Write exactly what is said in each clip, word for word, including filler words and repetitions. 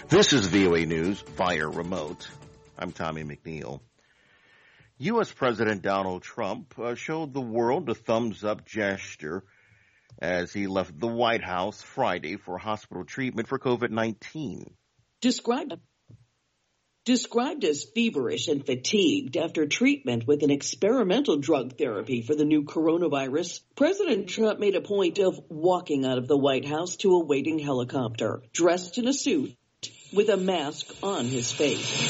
This is V O A News via remote. I'm Tommy McNeil. U S. President Donald Trump uh, showed the world a thumbs-up gesture as he left the White House Friday for hospital treatment for COVID nineteen. Described, described as feverish and fatigued after treatment with an experimental drug therapy for the new coronavirus, President Trump made a point of walking out of the White House to a waiting helicopter, dressed in a suit with a mask on his face,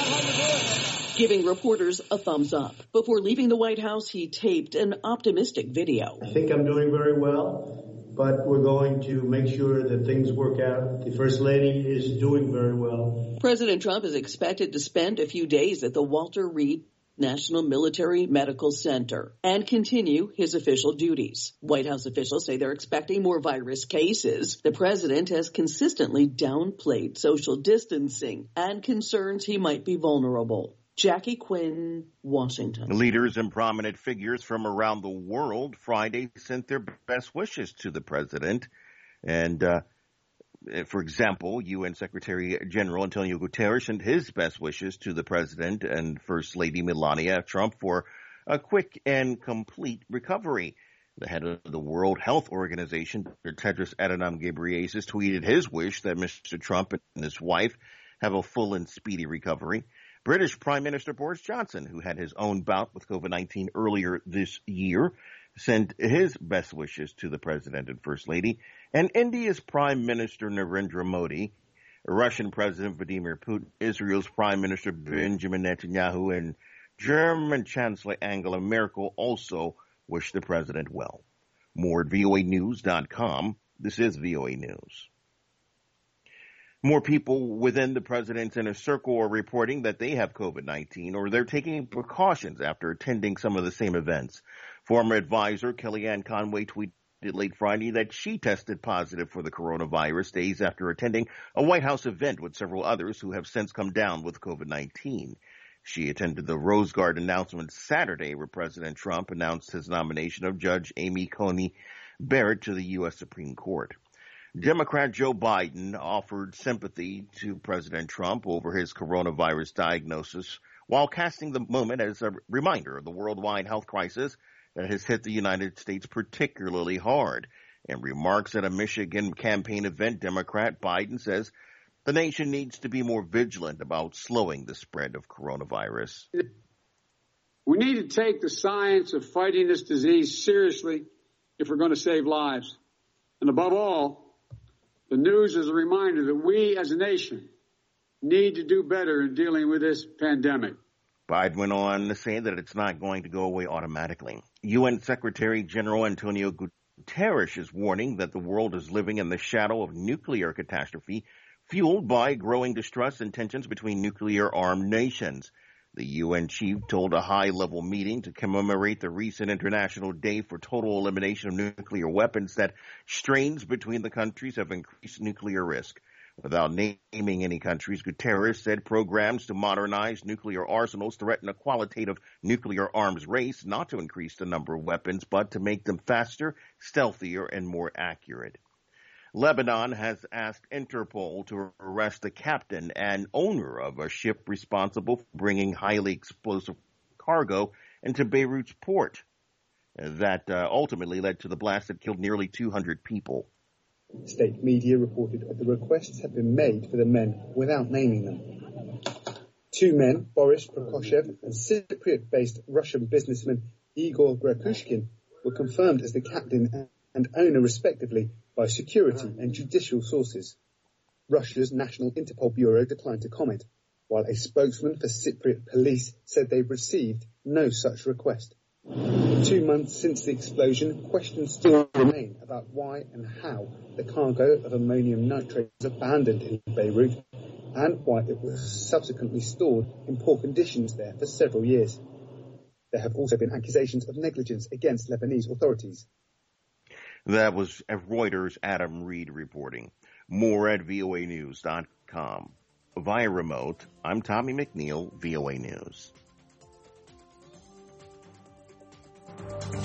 giving reporters a thumbs up. Before leaving the White House, he taped an optimistic video. I think I'm doing very well, but we're going to make sure that things work out. The First Lady is doing very well. President Trump is expected to spend a few days at the Walter Reed National Military Medical Center and continue his official duties. White House officials say they're expecting more virus cases. The president has consistently downplayed social distancing and concerns he might be vulnerable. Jackie Quinn, Washington. Leaders and prominent figures from around the world Friday sent their best wishes to the president. And, uh, for example, U N Secretary General Antonio Guterres sent his best wishes to the president and First Lady Melania Trump for a quick and complete recovery. The head of the World Health Organization, Tedros Adhanom Ghebreyesus, tweeted his wish that Mister Trump and his wife have a full and speedy recovery. British Prime Minister Boris Johnson, who had his own bout with COVID nineteen earlier this year, sent his best wishes to the President and First Lady. And India's Prime Minister Narendra Modi, Russian President Vladimir Putin, Israel's Prime Minister Benjamin Netanyahu, and German Chancellor Angela Merkel also wish the President well. More at V O A news dot com. This is V O A News. More people within the president's inner circle are reporting that they have COVID nineteen or they're taking precautions after attending some of the same events. Former advisor Kellyanne Conway tweeted late Friday that she tested positive for the coronavirus days after attending a White House event with several others who have since come down with COVID nineteen. She attended the Rose Garden announcement Saturday where President Trump announced his nomination of Judge Amy Coney Barrett to the U S. Supreme Court. Democrat Joe Biden offered sympathy to President Trump over his coronavirus diagnosis while casting the moment as a reminder of the worldwide health crisis that has hit the United States particularly hard. In remarks at a Michigan campaign event, Democrat Biden says the nation needs to be more vigilant about slowing the spread of coronavirus. We need to take the science of fighting this disease seriously if we're going to save lives. And above all, the news is a reminder that we as a nation need to do better in dealing with this pandemic. Biden went on to say that it's not going to go away automatically. U N Secretary General Antonio Guterres is warning that the world is living in the shadow of nuclear catastrophe fueled by growing distrust and tensions between nuclear-armed nations. The U N chief told a high-level meeting to commemorate the recent International Day for Total Elimination of Nuclear Weapons that strains between the countries have increased nuclear risk. Without naming any countries, Guterres said programs to modernize nuclear arsenals threaten a qualitative nuclear arms race, not to increase the number of weapons, but to make them faster, stealthier, and more accurate. Lebanon has asked Interpol to arrest the captain and owner of a ship responsible for bringing highly explosive cargo into Beirut's port. That uh, ultimately led to the blast that killed nearly two hundred people. State media reported that the requests had been made for the men without naming them. Two men, Boris Prokoshev and Cypriot-based Russian businessman Igor Grakushkin, were confirmed as the captain and owner respectively by security and judicial sources. Russia's National Interpol Bureau declined to comment, while a spokesman for Cypriot police said they received no such request. Two months since the explosion, questions still remain about why and how the cargo of ammonium nitrate was abandoned in Beirut and why it was subsequently stored in poor conditions there for several years. There have also been accusations of negligence against Lebanese authorities. That was Reuters' Adam Reed reporting. More at V O A news dot com. Via remote, I'm Tommy McNeil, V O A News.